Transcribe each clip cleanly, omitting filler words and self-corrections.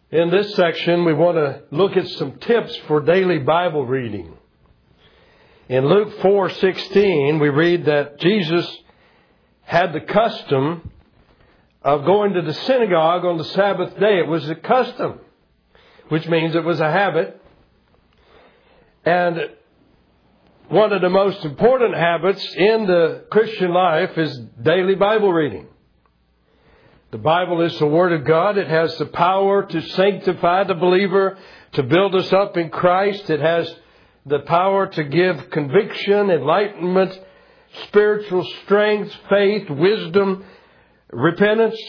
In this section, we want to look at some tips for daily Bible reading. In Luke 4:16, we read that Jesus had the custom of going to the synagogue on the Sabbath day. It was a custom, which means it was a habit. And one of the most important habits in the Christian life is daily Bible reading. The Bible is the Word of God. It has the power to sanctify the believer, to build us up in Christ. It has the power to give conviction, enlightenment, spiritual strength, faith, wisdom, repentance.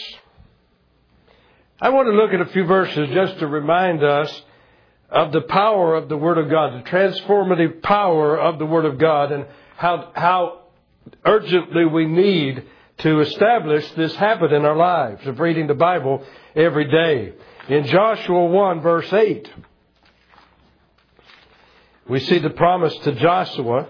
I want to look at a few verses just to remind us of the power of the Word of God, the transformative power of the Word of God, and how urgently we need to establish this habit in our lives of reading the Bible every day. In Joshua 1 verse 8, we see the promise to Joshua.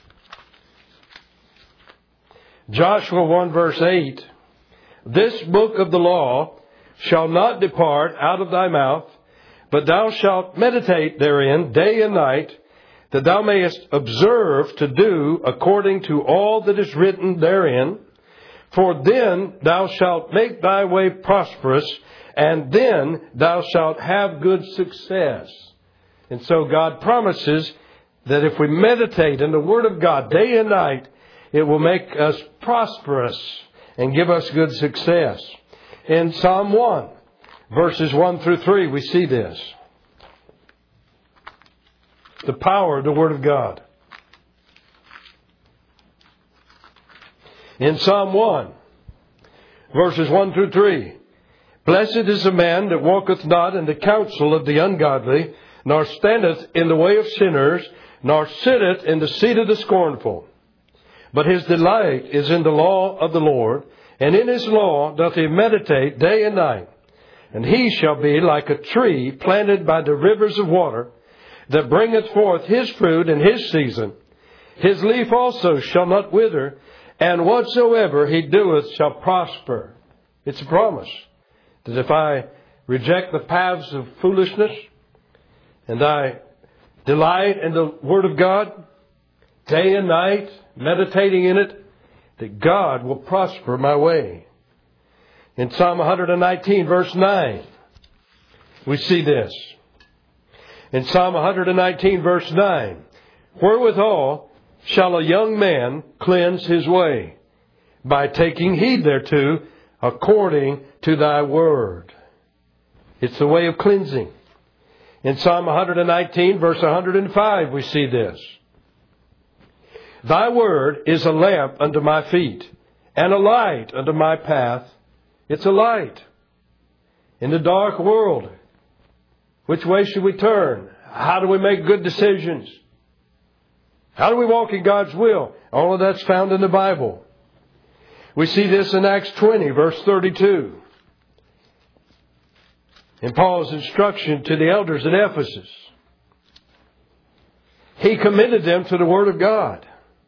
Joshua 1 verse 8, "This book of the law shall not depart out of thy mouth, but thou shalt meditate therein day and night, that thou mayest observe to do according to all that is written therein. For then thou shalt make thy way prosperous, and then thou shalt have good success." And so God promises that if we meditate in the Word of God day and night, it will make us prosperous and give us good success. In Psalm 1, verses 1 through 3, we see this. The power of the Word of God. In Psalm 1, verses 1 through 3, "Blessed is the man that walketh not in the counsel of the ungodly, nor standeth in the way of sinners, nor sitteth in the seat of the scornful. But his delight is in the law of the Lord, and in his law doth he meditate day and night. And he shall be like a tree planted by the rivers of water, that bringeth forth his fruit in his season. His leaf also shall not wither, and whatsoever he doeth shall prosper." It's a promise that if I reject the paths of foolishness and I delight in the Word of God day and night, meditating in it, that God will prosper my way. In Psalm 119, verse 9, we see this. In Psalm 119, verse 9, "Wherewithal shall a young man cleanse his way? By taking heed thereto, according to thy word." It's the way of cleansing. In Psalm 119, verse 105, we see this. "Thy word is a lamp unto my feet, and a light unto my path." It's a light in the dark world. Which way should we turn? How do we make good decisions? How do we walk in God's will? All of that's found in the Bible. We see this in Acts 20, verse 32. In Paul's instruction to the elders at Ephesus, he committed them to the Word of God.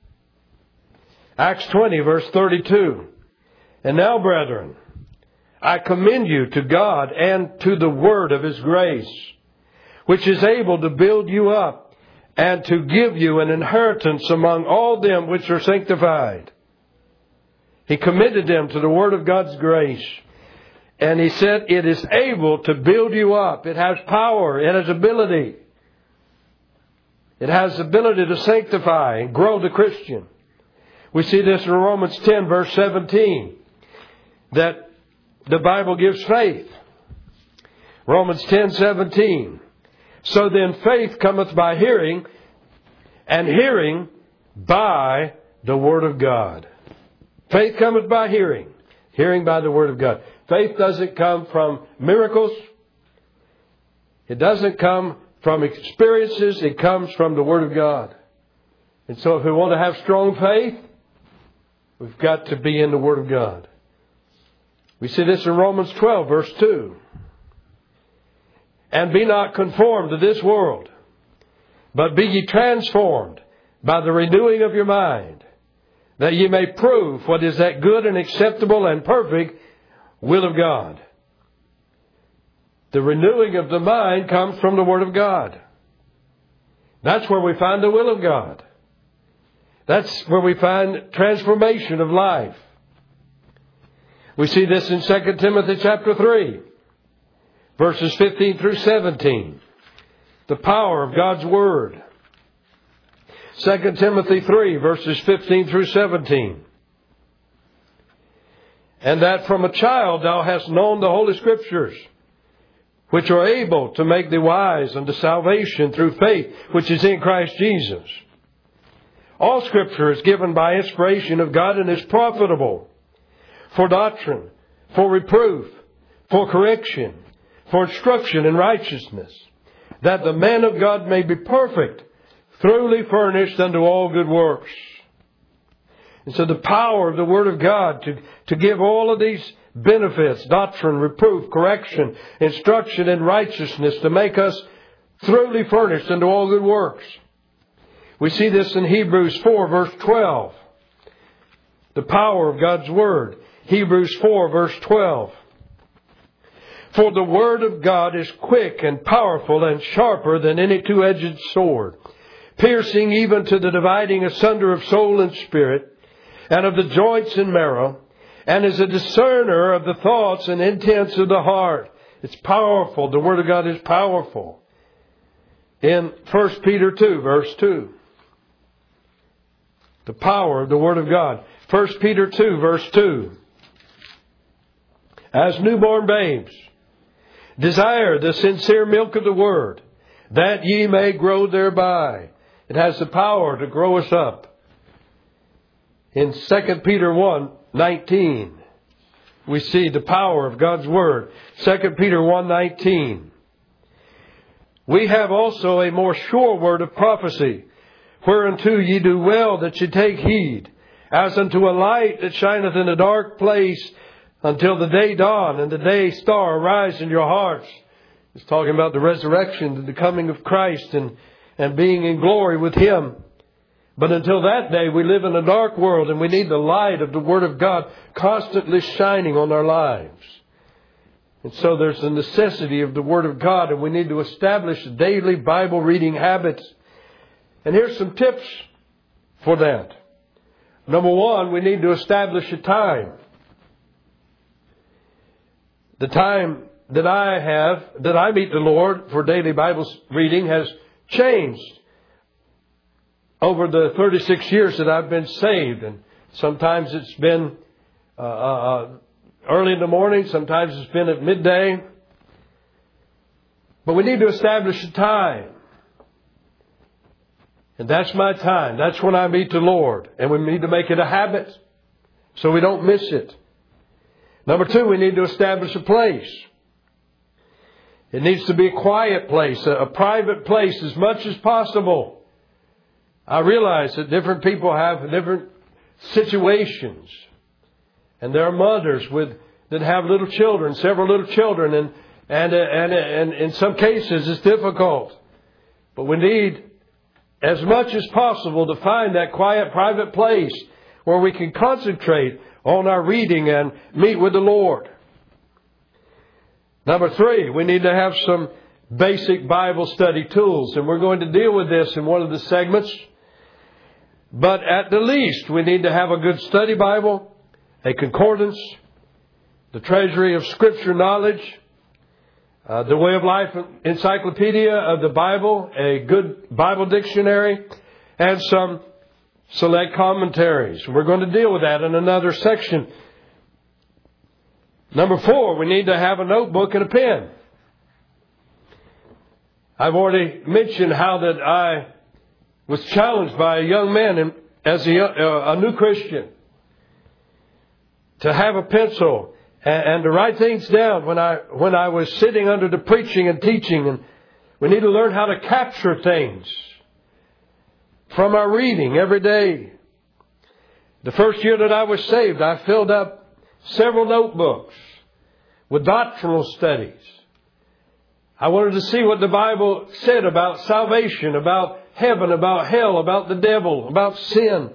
Acts 20, verse 32. "And now, brethren, I commend you to God and to the word of His grace, which is able to build you up and to give you an inheritance among all them which are sanctified." He committed them to the word of God's grace. And he said it is able to build you up. It has power. It has ability. It has ability to sanctify and grow the Christian. We see this in Romans 10, verse 17, that the Bible gives faith. Romans 10:17. "So then faith cometh by hearing, and hearing by the Word of God." Faith cometh by hearing, hearing by the Word of God. Faith doesn't come from miracles. It doesn't come from experiences. It comes from the Word of God. And so if we want to have strong faith, we've got to be in the Word of God. We see this in Romans 12, verse 2. "And be not conformed to this world, but be ye transformed by the renewing of your mind, that ye may prove what is that good and acceptable and perfect will of God." The renewing of the mind comes from the Word of God. That's where we find the will of God. That's where we find transformation of life. We see this in 2 Timothy chapter 3, verses 15 through 17. The power of God's Word. 2 Timothy 3, verses 15 through 17. And that from a child thou hast known the Holy Scriptures, which are able to make thee wise unto salvation through faith, which is in Christ Jesus. All Scripture is given by inspiration of God and is profitable for doctrine, for reproof, for correction, for instruction in righteousness, that the man of God may be perfect, thoroughly furnished unto all good works. And so the power of the Word of God to give all of these benefits, doctrine, reproof, correction, instruction in righteousness, to make us thoroughly furnished unto all good works. We see this in Hebrews 4, verse 12. The power of God's Word. Hebrews 4, verse 12. For the Word of God is quick and powerful and sharper than any two-edged sword, piercing even to the dividing asunder of soul and spirit, and of the joints and marrow, and is a discerner of the thoughts and intents of the heart. It's powerful. The Word of God is powerful. In 1 Peter 2, verse 2. The power of the Word of God. 1 Peter 2, verse 2. As newborn babes, desire the sincere milk of the Word, that ye may grow thereby. It has the power to grow us up. In 2 Peter 1:19, we see the power of God's Word. 2 Peter 1:19. We have also a more sure word of prophecy, whereunto ye do well that ye take heed, as unto a light that shineth in a dark place, until the day dawn and the day star arise in your hearts. It's talking about the resurrection, the coming of Christ, and being in glory with Him. But until that day, we live in a dark world, and we need the light of the Word of God constantly shining on our lives. And so there's the necessity of the Word of God, and we need to establish daily Bible reading habits. And here's some tips for that. Number one, we need to establish a time. The time that I meet the Lord for daily Bible reading has changed over the 36 years that I've been saved. And sometimes it's been early in the morning, sometimes it's been at midday. But we need to establish a time. And that's my time. That's when I meet the Lord. And we need to make it a habit so we don't miss it. Number two, we need to establish a place. It needs to be a quiet place, a private place as much as possible. I realize that different people have different situations. And there are mothers that have little children, several little children. And in some cases it's difficult. But we need as much as possible to find that quiet, private place where we can concentrate on our reading and meet with the Lord. Number three, we need to have some basic Bible study tools. And we're going to deal with this in one of the segments. But at the least, we need to have a good study Bible, a concordance, the treasury of Scripture knowledge, the Way of Life Encyclopedia of the Bible, a good Bible dictionary, and some select commentaries. We're going to deal with that in another section. Number four, we need to have a notebook and a pen. I've already mentioned how that I was challenged by a young man as a new Christian to have a pencil and to write things down when I was sitting under the preaching and teaching. And we need to learn how to capture things from our reading every day. The first year that I was saved, I filled up several notebooks with doctrinal studies. I wanted to see what the Bible said about salvation, about heaven, about hell, about the devil, about sin,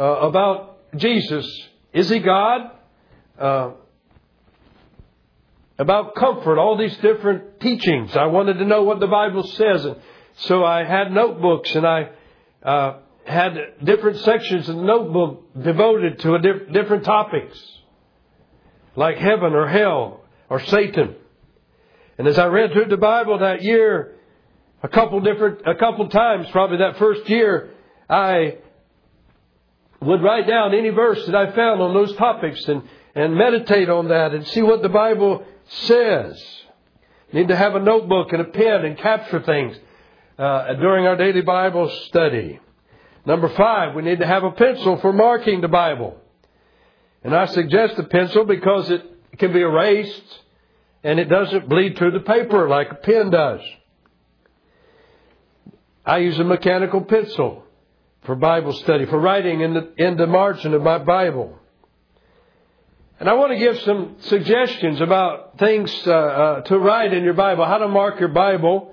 about Jesus. Is He God? about comfort, all these different teachings. I wanted to know what the Bible says. And so I had notebooks, and I had different sections of the notebook devoted to different topics, like heaven or hell or Satan. And as I read through the Bible that year, a couple times, probably that first year, I would write down any verse that I found on those topics and meditate on that and see what the Bible says. You need to have a notebook and a pen and capture things during our daily Bible study. Number 5, we need to have a pencil for marking the Bible. And I suggest a pencil because it can be erased and it doesn't bleed through the paper like a pen does. I use a mechanical pencil for Bible study, for writing in the margin of my Bible. And I want to give some suggestions about things to write in your Bible, how to mark your Bible.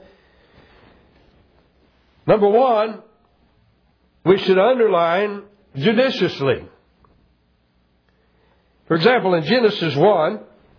Number 1, we should underline judiciously. For example, in Genesis 1,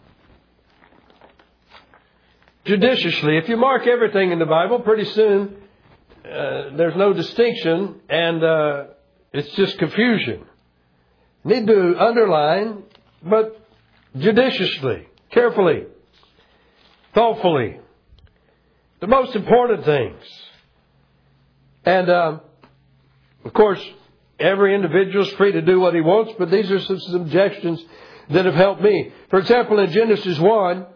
judiciously, if you mark everything in the Bible, pretty soon there's no distinction and it's just confusion. You need to underline, but judiciously, carefully, thoughtfully, the most important things. And of course, every individual is free to do what he wants, but these are some suggestions that have helped me. For example, in Genesis 1,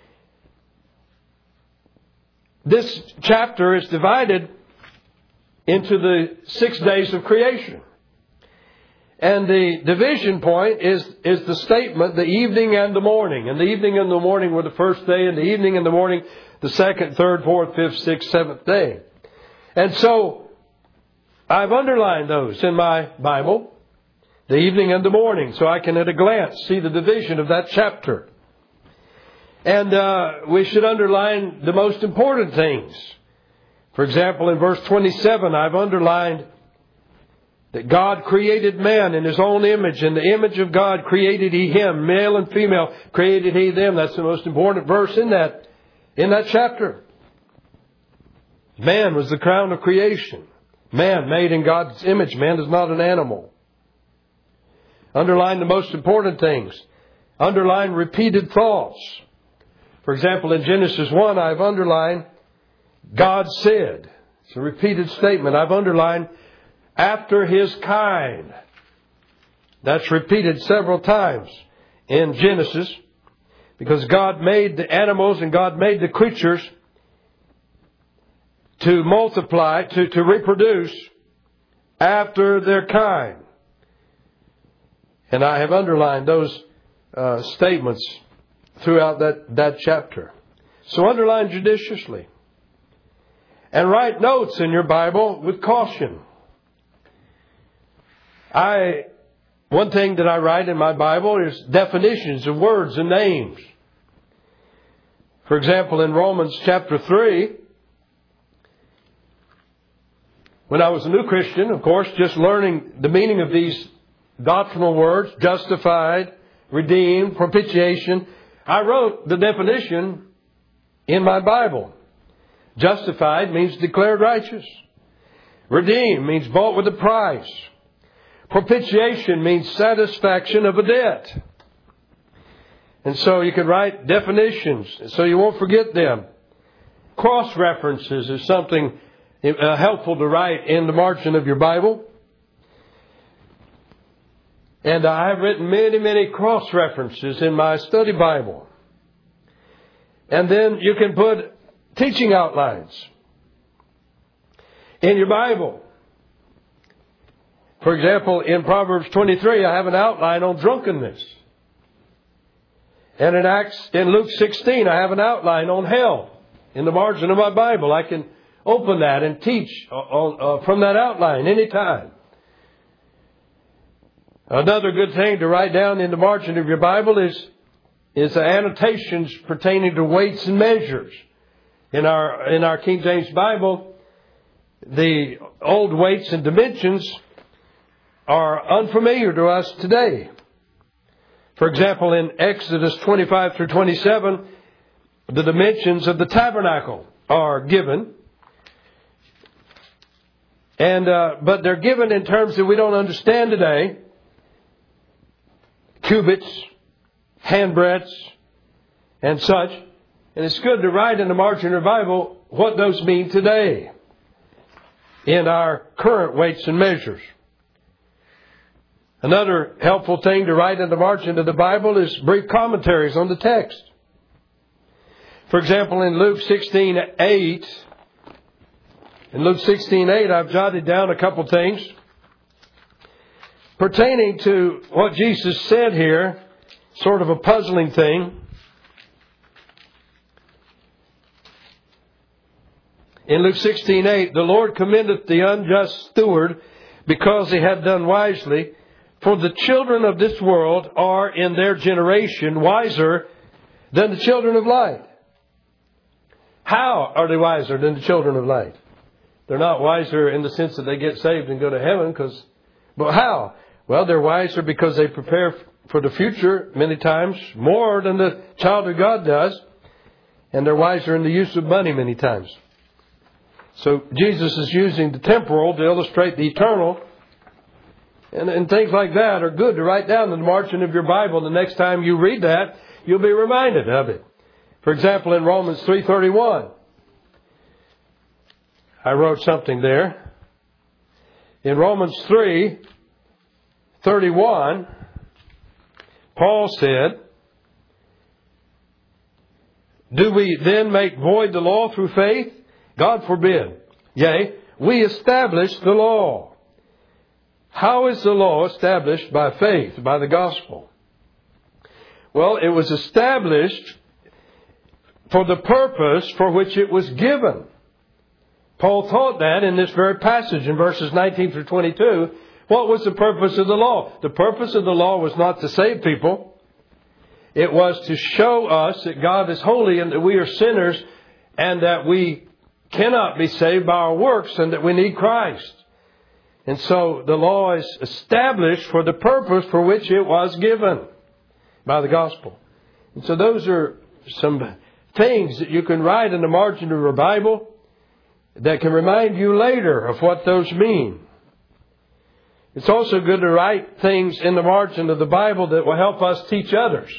this chapter is divided into the 6 days of creation. And the division point is the statement, the evening and the morning. And the evening and the morning were the first day, and the evening and the morning, the second, third, fourth, fifth, sixth, seventh day. And so, I've underlined those in my Bible, the evening and the morning, so I can at a glance see the division of that chapter. And we should underline the most important things. For example, in verse 27, I've underlined that God created man in His own image. In the image of God created He him. Male and female created He them. That's the most important verse in that chapter. Man was the crown of creation. Man made in God's image. Man is not an animal. Underline the most important things. Underline repeated thoughts. For example, in Genesis 1, I've underlined God said. It's a repeated statement. I've underlined after His kind. That's repeated several times in Genesis, because God made the animals and God made the creatures to multiply, to reproduce after their kind. And I have underlined those statements throughout that chapter. So underline judiciously. And write notes in your Bible with caution. One thing that I write in my Bible is definitions of words and names. For example, in Romans chapter 3, when I was a new Christian, of course, just learning the meaning of these doctrinal words, justified, redeemed, propitiation, I wrote the definition in my Bible. Justified means declared righteous. Redeemed means bought with a price. Propitiation means satisfaction of a debt. And so you can write definitions so you won't forget them. Cross-references is something helpful to write in the margin of your Bible. And I have written many, many cross-references in my study Bible. And then you can put teaching outlines in your Bible. For example, in Proverbs 23, I have an outline on drunkenness. And in Luke 16, I have an outline on hell in the margin of my Bible. I can open that and teach from that outline anytime. Another good thing to write down in the margin of your Bible is annotations pertaining to weights and measures. In our King James Bible, the old weights and dimensions are unfamiliar to us today. For example, in Exodus 25 through 27, the dimensions of the tabernacle are given. But they're given in terms that we don't understand today. Cubits, handbreadths, and such. And it's good to write in the margin of your Bible what those mean today in our current weights and measures. Another helpful thing to write in the margin of the Bible is brief commentaries on the text. For example, in Luke 16:8, I've jotted down a couple things pertaining to what Jesus said here, sort of a puzzling thing. In Luke 16:8, the Lord commendeth the unjust steward because he had done wisely. For the children of this world are in their generation wiser than the children of light. How are they wiser than the children of light? They're not wiser in the sense that they get saved and go to heaven. But how? Well, they're wiser because they prepare for the future many times more than the child of God does. And they're wiser in the use of money many times. So Jesus is using the temporal to illustrate the eternal. And things like that are good to write down in the margin of your Bible. The next time you read that, you'll be reminded of it. For example, in Romans 3:31, I wrote something there. In Romans 3:31, Paul said, do we then make void the law through faith? God forbid. Yea, we establish the law. How is the law established? By faith, by the gospel. Well, it was established for the purpose for which it was given. Paul taught that in this very passage in verses 19 through 22. What was the purpose of the law? The purpose of the law was not to save people. It was to show us that God is holy and that we are sinners and that we cannot be saved by our works and that we need Christ. And so the law is established for the purpose for which it was given by the gospel. And so those are some things that you can write in the margin of your Bible that can remind you later of what those mean. It's also good to write things in the margin of the Bible that will help us teach others.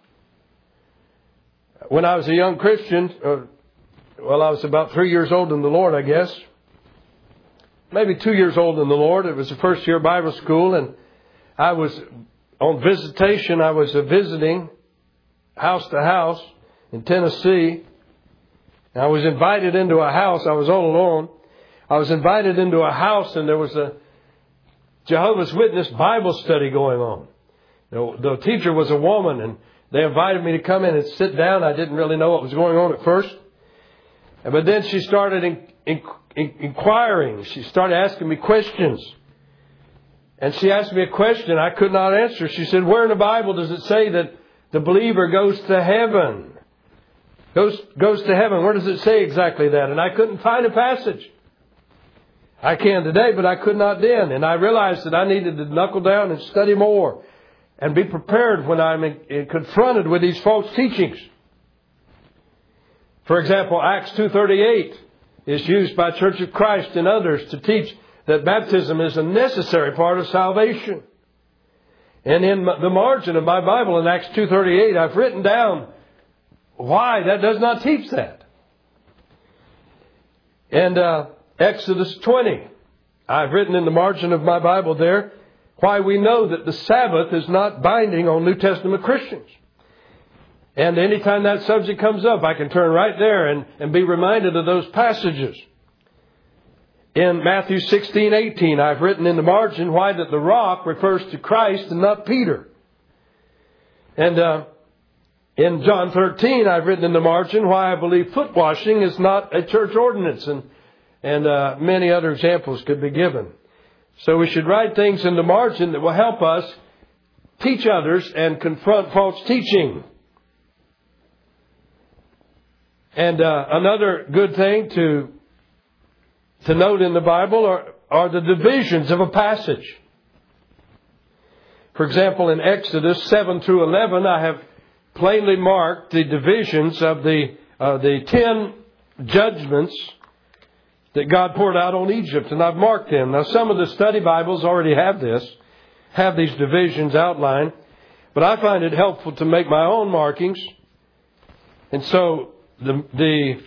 When I was a young Christian, I was about 3 years old in the Lord, I guess. Maybe 2 years old in the Lord. It was the first year Bible school, and I was on visitation. I was visiting house to house in Tennessee. And I was invited into a house. I was all alone. I was invited into a house, and there was a Jehovah's Witness Bible study going on. The teacher was a woman, and they invited me to come in and sit down. I didn't really know what was going on at first. But then she started inquiring. She started asking me questions. And she asked me a question I could not answer. She said, where in the Bible does it say that the believer goes to heaven? Goes to heaven. Where does it say exactly that? And I couldn't find a passage. I can today, but I could not then. And I realized that I needed to knuckle down and study more and be prepared when I'm confronted with these false teachings. For example, Acts 2:38 is used by Church of Christ and others to teach that baptism is a necessary part of salvation. And in the margin of my Bible in Acts 2:38, I've written down why that does not teach that. And Exodus 20, I've written in the margin of my Bible there why we know that the Sabbath is not binding on New Testament Christians. And anytime that subject comes up, I can turn right there and be reminded of those passages. In Matthew 16:18, I've written in the margin why that the rock refers to Christ and not Peter. And in John 13, I've written in the margin why I believe foot washing is not a church ordinance. And many other examples could be given. So we should write things in the margin that will help us teach others and confront false teaching. And another good thing to note in the Bible are the divisions of a passage. For example, in Exodus 7 through 11, I have plainly marked the divisions of the 10 judgments that God poured out on Egypt, and I've marked them. Now, some of the study Bibles already have these divisions outlined, but I find it helpful to make my own markings. And so the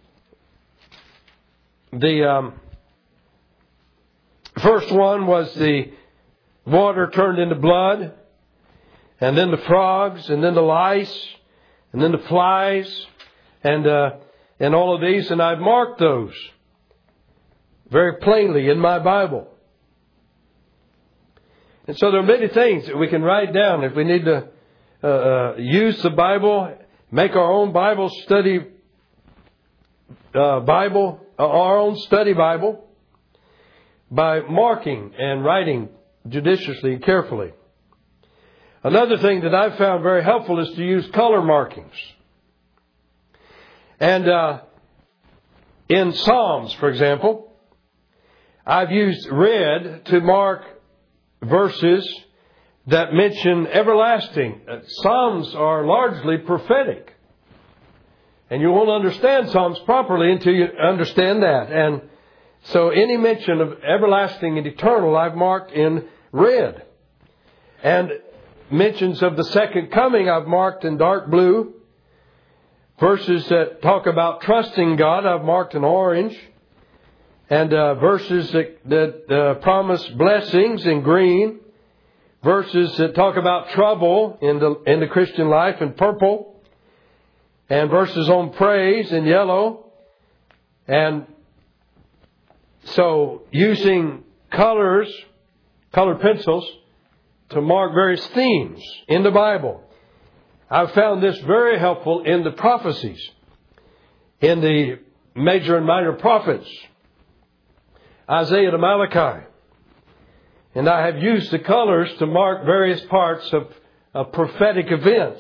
first one was the water turned into blood, and then the frogs, and then the lice, and then the flies, and all of these, and I've marked those very plainly in my Bible. And so there are many things that we can write down if we need to use the Bible, make our own Bible study our own study Bible by marking and writing judiciously and carefully. Another thing that I've found very helpful is to use color markings. And in Psalms, for example, I've used red to mark verses that mention everlasting. Psalms are largely prophetic. And you won't understand Psalms properly until you understand that. And so any mention of everlasting and eternal I've marked in red. And mentions of the second coming I've marked in dark blue. Verses that talk about trusting God I've marked in orange. And verses that promise blessings in green. Verses that talk about trouble in the Christian life in purple. And verses on praise in yellow. And so using colored pencils to mark various themes in the Bible. I've found this very helpful in the prophecies, in the major and minor prophets, Isaiah to Malachi. And I have used the colors to mark various parts of prophetic events.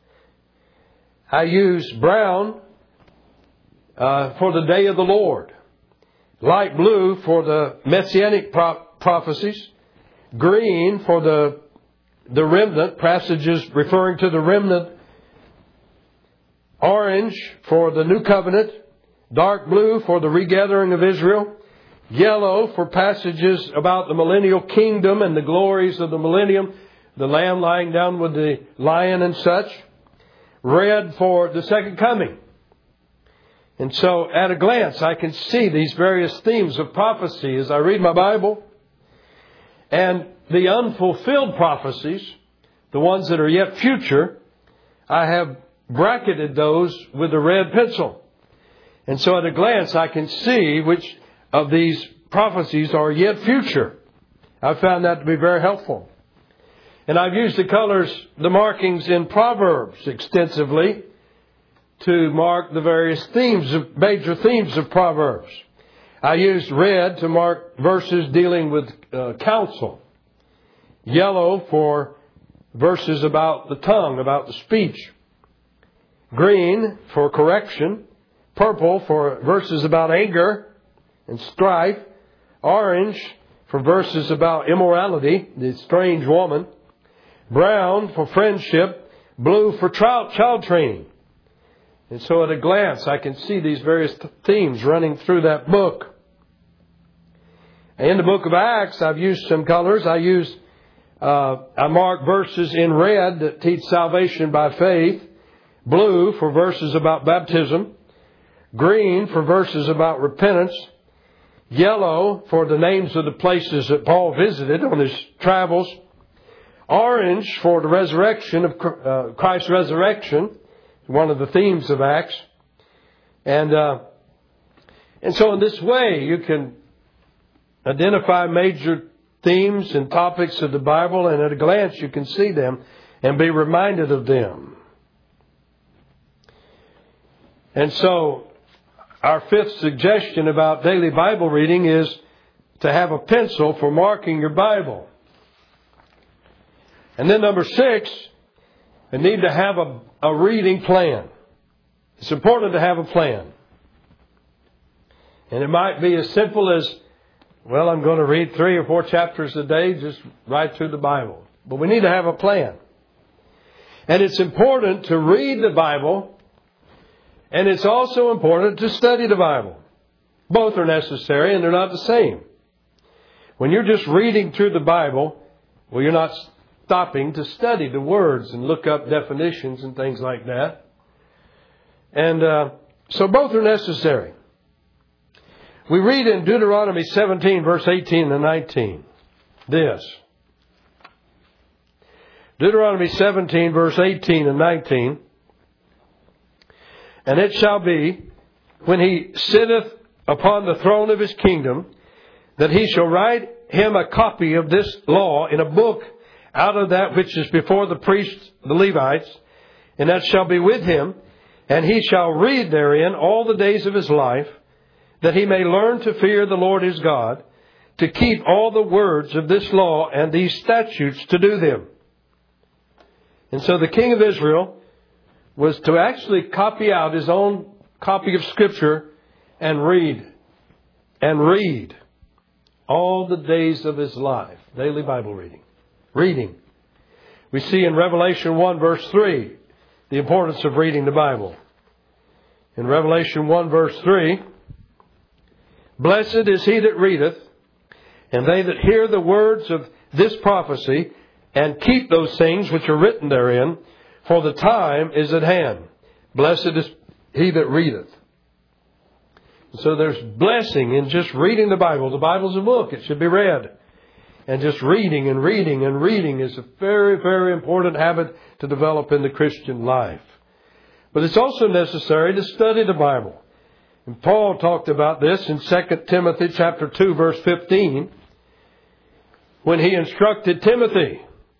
I use brown for the day of the Lord, light blue for the messianic prophecies, green for the remnant, passages referring to the remnant, orange for the new covenant, dark blue for the regathering of Israel, yellow for passages about the millennial kingdom and the glories of the millennium, the lamb lying down with the lion and such, red for the second coming. And so at a glance I can see these various themes of prophecy as I read my Bible. And the unfulfilled prophecies, the ones that are yet future, I have bracketed those with a red pencil. And so at a glance I can see which of these prophecies are yet future. I've found that to be very helpful. And I've used the markings in Proverbs extensively to mark the various major themes of Proverbs. I used red to mark verses dealing with counsel. Yellow for verses about the tongue, about the speech. Green for correction. Purple for verses about anger and strife. Orange for verses about immorality, the strange woman. Brown for friendship. Blue for child training. And so at a glance I can see these various themes running through that book. In the book of Acts I've used some colors. I mark verses in red that teach salvation by faith. Blue for verses about baptism. Green for verses about repentance. Yellow for the names of the places that Paul visited on his travels. Orange for the resurrection of Christ's resurrection, one of the themes of Acts. And so in this way you can identify major themes and topics of the Bible, and at a glance you can see them and be reminded of them. And so our fifth suggestion about daily Bible reading is to have a pencil for marking your Bible. And then number 6, you need to have a reading plan. It's important to have a plan. And it might be as simple as, well, I'm going to read 3 or 4 chapters a day, just right through the Bible. But we need to have a plan. And it's important to read the Bible, and it's also important to study the Bible. Both are necessary, and they're not the same. When you're just reading through the Bible, well, you're not stopping to study the words and look up definitions and things like that. And so both are necessary. We read in Deuteronomy 17, verse 18 and 19, this. Deuteronomy 17, verse 18 and 19. And it shall be, when he sitteth upon the throne of his kingdom, that he shall write him a copy of this law in a book out of that which is before the priests, the Levites, and that shall be with him, and he shall read therein all the days of his life, that he may learn to fear the Lord his God, to keep all the words of this law and these statutes to do them. And so the king of Israel was to actually copy out his own copy of Scripture and read all the days of his life. Daily Bible reading. Reading. We see in Revelation 1 verse 3 the importance of reading the Bible. In Revelation 1 verse 3, blessed is he that readeth, and they that hear the words of this prophecy, and keep those things which are written therein, for the time is at hand. Blessed is he that readeth. So there's blessing in just reading the Bible. The Bible's a book. It should be read. And just reading and reading and reading is a very, very important habit to develop in the Christian life. But it's also necessary to study the Bible. And Paul talked about this in 2 Timothy chapter 2, verse 15, when he instructed Timothy.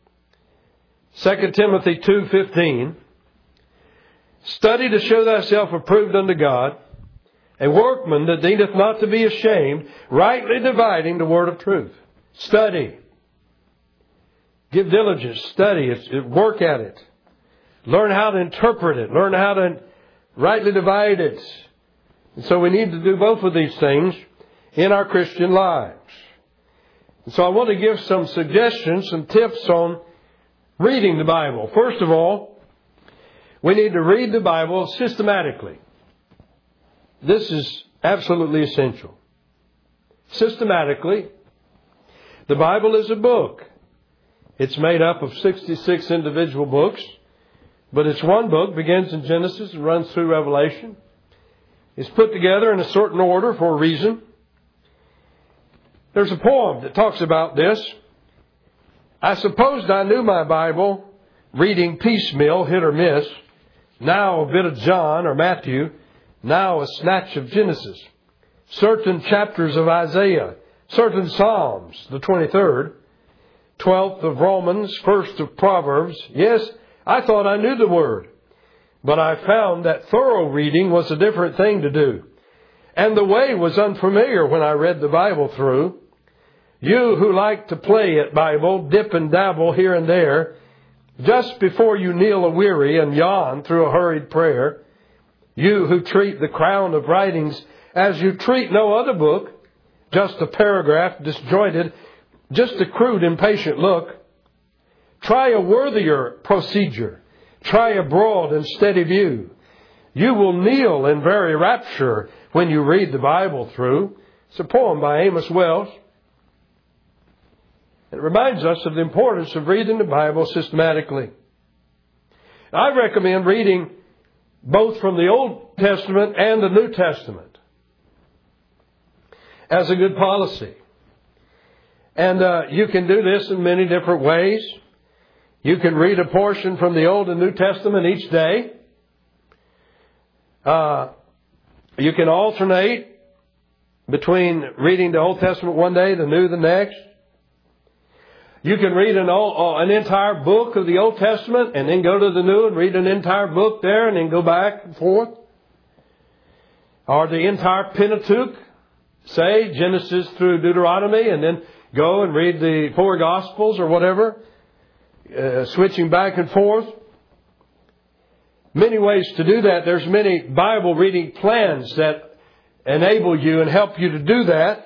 2 Timothy 2:15, study to show thyself approved unto God, a workman that needeth not to be ashamed, rightly dividing the word of truth. Study. Give diligence. Study. Work at it. Learn how to interpret it. Learn how to rightly divide it. And so we need to do both of these things in our Christian lives. And so I want to give some suggestions, some tips on reading the Bible. First of all, we need to read the Bible systematically. This is absolutely essential. Systematically. The Bible is a book. It's made up of 66 individual books, but it's one book, begins in Genesis and runs through Revelation. It's put together in a certain order for a reason. There's a poem that talks about this. I supposed I knew my Bible, reading piecemeal, hit or miss. Now a bit of John or Matthew, now a snatch of Genesis. Certain chapters of Isaiah, certain Psalms, the 23rd, 12th of Romans, 1st of Proverbs. Yes, I thought I knew the Word, but I found that thorough reading was a different thing to do. And the way was unfamiliar when I read the Bible through. You who like to play at Bible, dip and dabble here and there, just before you kneel a-weary and yawn through a hurried prayer, you who treat the crown of writings as you treat no other book, just a paragraph disjointed, just a crude, impatient look, try a worthier procedure. Try a broad and steady view. You will kneel in very rapture when you read the Bible through. It's a poem by Amos Wells. It reminds us of the importance of reading the Bible systematically. I recommend reading both from the Old Testament and the New Testament as a good policy. And you can do this in many different ways. You can read a portion from the Old and New Testament each day. You can alternate between reading the Old Testament one day, the New the next. You can read an entire book of the Old Testament and then go to the New and read an entire book there and then go back and forth. Or the entire Pentateuch, say Genesis through Deuteronomy, and then go and read the 4 Gospels or whatever, switching back and forth. Many ways to do that. There's many Bible reading plans that enable you and help you to do that.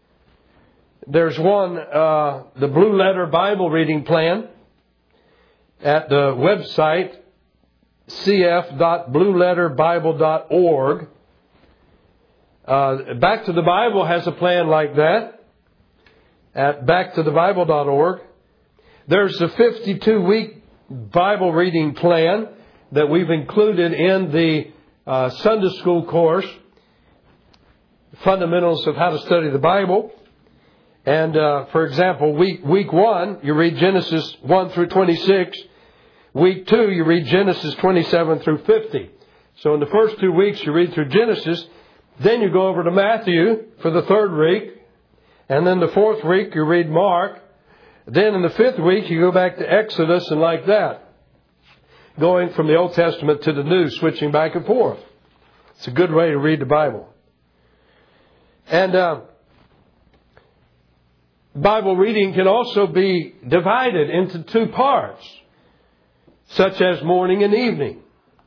There's one, the Blue Letter Bible Reading Plan. at the website cf.blueletterbible.org. Back to the Bible has a plan like that at backtothebible.org. There's a 52-week Bible reading plan that we've included in the Sunday school course, Fundamentals of How to Study the Bible. And, for example, week 1, you read Genesis 1 through 26. Week 2, you read Genesis 27 through 50. So in the first 2 weeks, you read through Genesis. Then you go over to Matthew for the 3rd week. And then the 4th week, you read Mark. Then in the 5th week, you go back to Exodus and like that. Going from the Old Testament to the New, switching back and forth. It's a good way to read the Bible. And Bible reading can also be divided into 2 parts, such as morning and evening.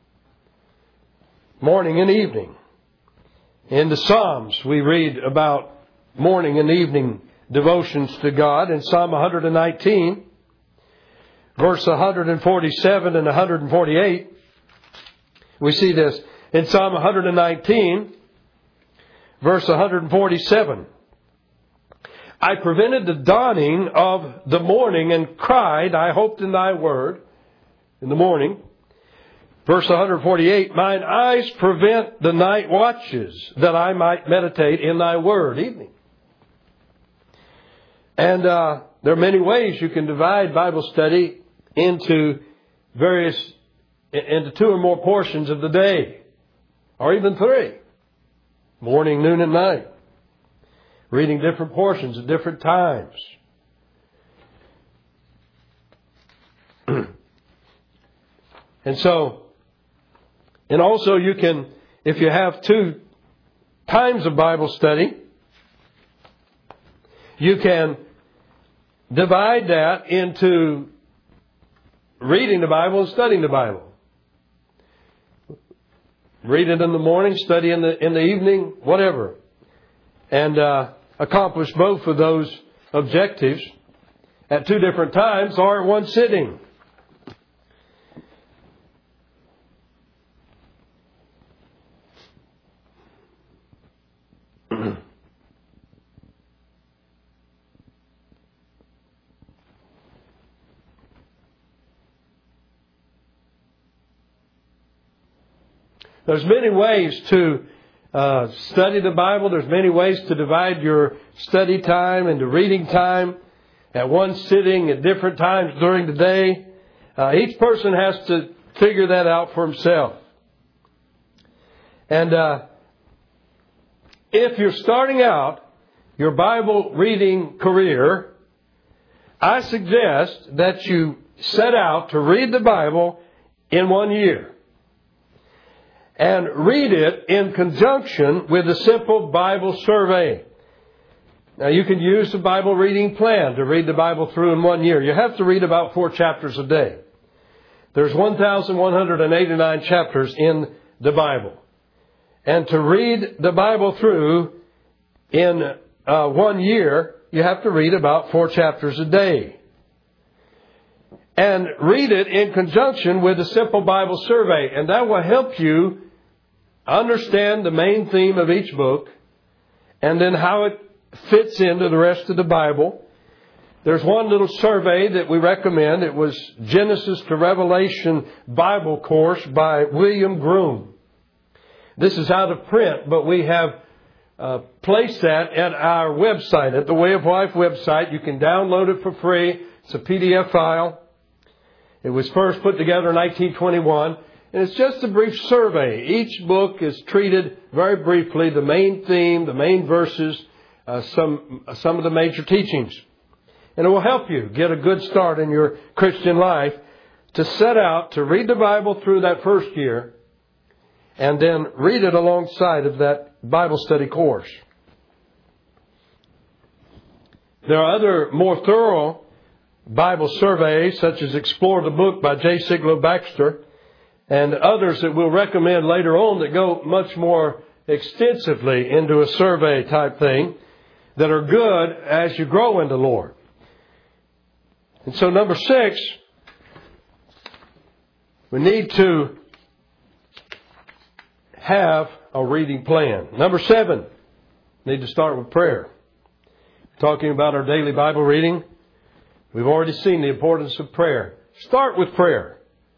Morning and evening. In the Psalms, we read about morning and evening devotions to God. In Psalm 119, verse 147 and 148, we see this. In Psalm 119, verse 147, I prevented the dawning of the morning and cried, I hoped in thy word, in the morning. Verse 148, mine eyes prevent the night watches, that I might meditate in thy word, evening. And there are many ways you can divide Bible study into 2 or more portions of the day, or even 3, morning, noon, and night. Reading different portions at different times. And also you can, if you have 2 times of Bible study, you can divide that into reading the Bible and studying the Bible. Read it in the morning, study in the evening, whatever. And accomplish both of those objectives at 2 different times or at one sitting. There's many ways to study the Bible. There's many ways to divide your study time into reading time at one sitting at different times during the day. Each person has to figure that out for himself. And if you're starting out your Bible reading career, I suggest that you set out to read the Bible in 1 year. And read it in conjunction with a simple Bible survey. Now you can use the Bible reading plan to read the Bible through in 1 year. You have to read about 4 chapters a day. There's 1,189 chapters in the Bible. And to read the Bible through in 1 year, you have to read about 4 chapters a day. And read it in conjunction with a simple Bible survey. And that will help you understand the main theme of each book and then how it fits into the rest of the Bible. There's one little survey that we recommend. It was Genesis to Revelation Bible Course by William Groom. This is out of print, but we have placed that at our website, at the Way of Life website. You can download it for free. It's a PDF file. It was first put together in 1921, and it's just a brief survey. Each book is treated very briefly, the main theme, the main verses, some of the major teachings. And it will help you get a good start in your Christian life to set out to read the Bible through that first year and then read it alongside of that Bible study course. There are other more thorough Bible surveys, such as Explore the Book by J. Siglo Baxter, and others that we'll recommend later on that go much more extensively into a survey type thing that are good as you grow in the Lord. And so number 6, We need to have a reading plan. Number 7, we need to start with prayer. Talking about our daily Bible reading, we've already seen the importance of prayer. Start with prayer.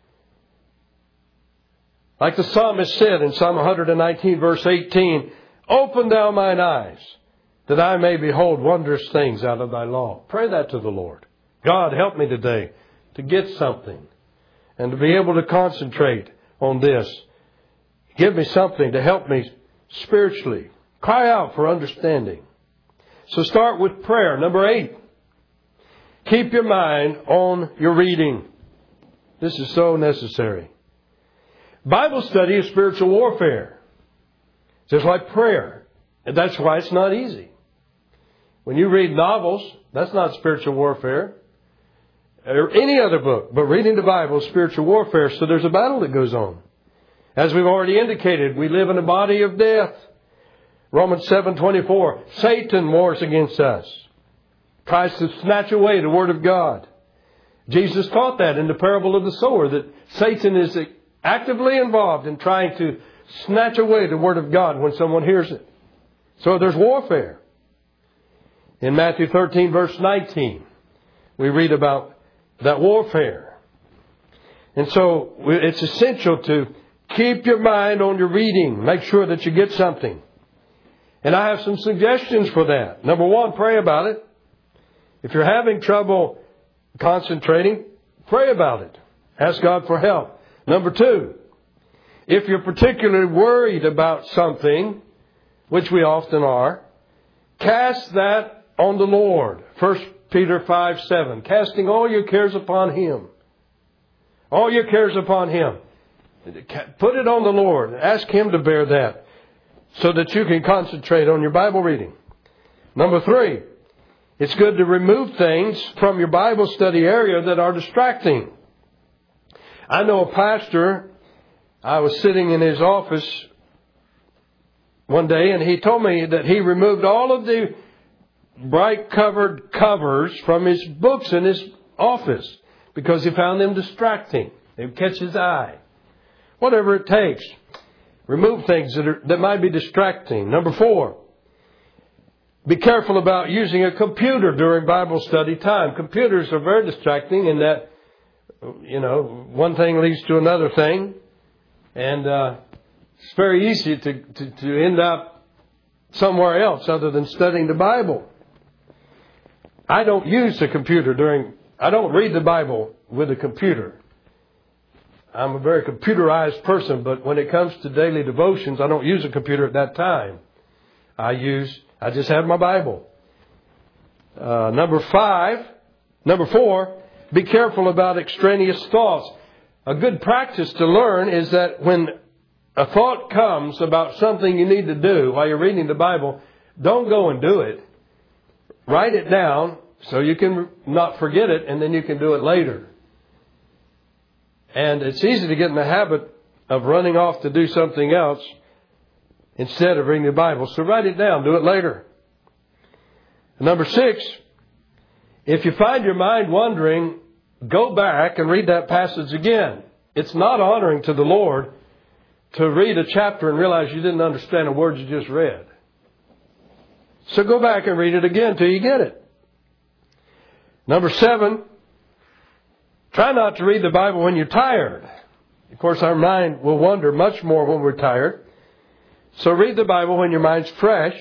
Like the psalmist said in Psalm 119, verse 18, "Open thou mine eyes, that I may behold wondrous things out of thy law." Pray that to the Lord. God, help me today to get something and to be able to concentrate on this. Give me something to help me spiritually. Cry out for understanding. So start with prayer. Number 8, keep your mind on your reading. This is so necessary. Bible study is spiritual warfare, just like prayer. And that's why it's not easy. When you read novels, that's not spiritual warfare. Or any other book. But reading the Bible is spiritual warfare. So there's a battle that goes on. As we've already indicated, we live in a body of death. Romans 7:24. Satan wars against us. Tries to snatch away the Word of God. Jesus taught that in the parable of the sower, that Satan is actively involved in trying to snatch away the Word of God when someone hears it. So there's warfare. In Matthew 13, verse 19, we read about that warfare. And so it's essential to keep your mind on your reading. Make sure that you get something. And I have some suggestions for that. Number 1, pray about it. If you're having trouble concentrating, pray about it. Ask God for help. Number 2, if you're particularly worried about something, which we often are, cast that on the Lord. 1 Peter 5:7. Casting all your cares upon Him. All your cares upon Him. Put it on the Lord. Ask Him to bear that so that you can concentrate on your Bible reading. Number 3, it's good to remove things from your Bible study area that are distracting. I know a pastor, I was sitting in his office one day and he told me that he removed all of the bright covered covers from his books in his office because he found them distracting. They would catch his eye. Whatever it takes. Remove things that might be distracting. Number 4, be careful about using a computer during Bible study time. Computers are very distracting in that, one thing leads to another thing. And it's very easy to end up somewhere else other than studying the Bible. I don't use the computer I don't read the Bible with a computer. I'm a very computerized person, but when it comes to daily devotions, I don't use a computer at that time. I just have my Bible. Number 4, be careful about extraneous thoughts. A good practice to learn is that when a thought comes about something you need to do while you're reading the Bible, don't go and do it. Write it down so you can not forget it, and then you can do it later. And it's easy to get in the habit of running off to do something else instead of reading the Bible. So write it down. Do it later. Number 6, if you find your mind wandering, go back and read that passage again. It's not honoring to the Lord to read a chapter and realize you didn't understand a word you just read. So go back and read it again till you get it. Number 7, try not to read the Bible when you're tired. Of course, our mind will wander much more when we're tired. So read the Bible when your mind's fresh.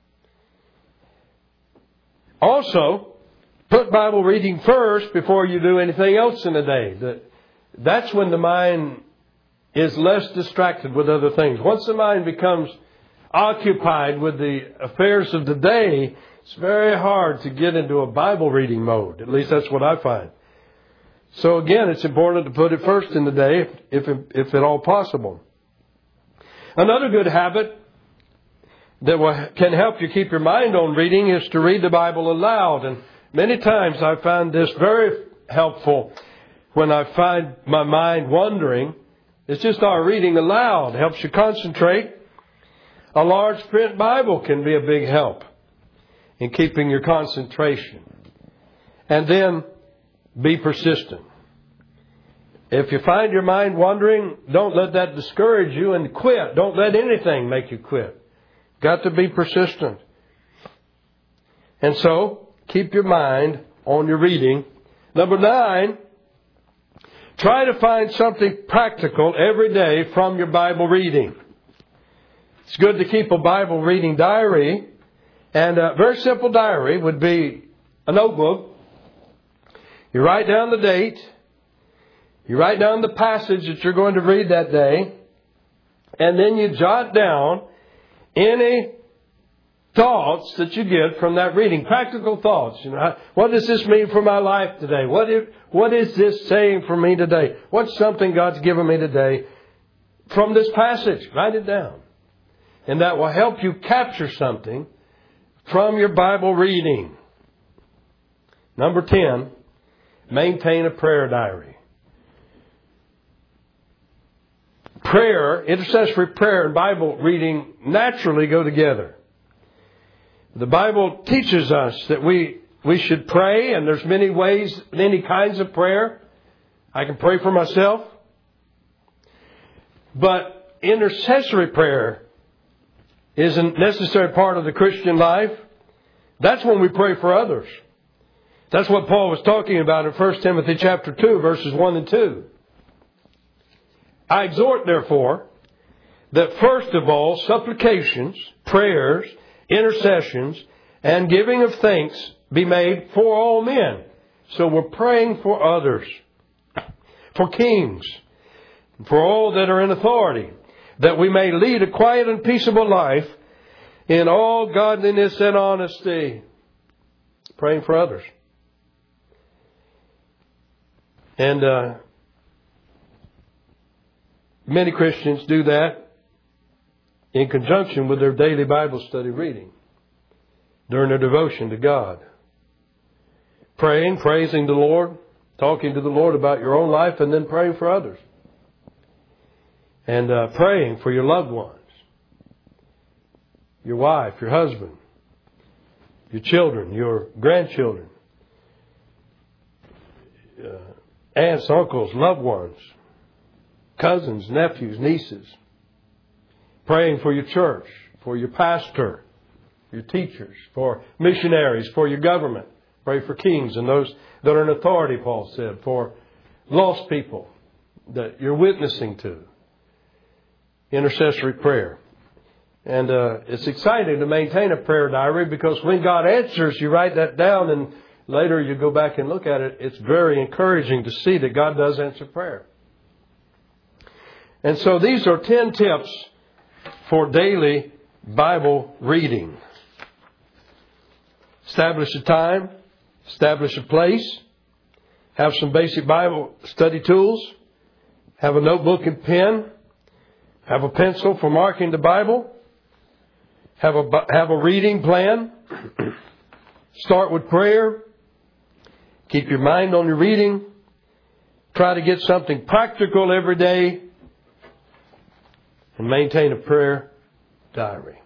Also, put Bible reading first before you do anything else in the day. That's when the mind is less distracted with other things. Once the mind becomes occupied with the affairs of the day, it's very hard to get into a Bible reading mode. At least that's what I find. So again, it's important to put it first in the day, if at all possible. Another good habit that can help you keep your mind on reading is to read the Bible aloud. And many times I find this very helpful when I find my mind wandering. It's just our reading aloud. It helps you concentrate. A large print Bible can be a big help in keeping your concentration. And then be persistent. If you find your mind wandering, don't let that discourage you and quit. Don't let anything make you quit. Got to be persistent. And so, keep your mind on your reading. Number 9, try to find something practical every day from your Bible reading. It's good to keep a Bible reading diary. And a very simple diary would be a notebook. You write down the date. You write down the passage that you're going to read that day. And then you jot down any thoughts that you get from that reading. Practical thoughts. What does this mean for my life today? What is this saying for me today? What's something God's given me today from this passage? Write it down. And that will help you capture something from your Bible reading. Number 10, maintain a prayer diary. Prayer, intercessory prayer and Bible reading naturally go together. The Bible teaches us that we should pray, and there's many ways, many kinds of prayer. I can pray for myself. But intercessory prayer is a necessary part of the Christian life. That's when we pray for others. That's what Paul was talking about in 1 Timothy chapter 2, verses 1 and 2. I exhort, therefore, that first of all, supplications, prayers, intercessions, and giving of thanks be made for all men. So we're praying for others, for kings, for all that are in authority, that we may lead a quiet and peaceable life in all godliness and honesty. Praying for others. And many Christians do that in conjunction with their daily Bible study reading during their devotion to God. Praying, praising the Lord, talking to the Lord about your own life, and then praying for others. And praying for your loved ones, your wife, your husband, your children, your grandchildren, aunts, uncles, loved ones, cousins, nephews, nieces. Praying for your church, for your pastor, your teachers, for missionaries, for your government. Pray for kings and those that are in authority, Paul said, for lost people that you're witnessing to. Intercessory prayer. And it's exciting to maintain a prayer diary, because when God answers, you write that down, and later you go back and look at it. It's very encouraging to see that God does answer prayer. And so these are 10 tips for daily Bible reading. Establish a time. Establish a place. Have some basic Bible study tools. Have a notebook and pen. Have a pencil for marking the Bible. Have a reading plan. Start with prayer. Keep your mind on your reading. Try to get something practical every day. And maintain a prayer diary.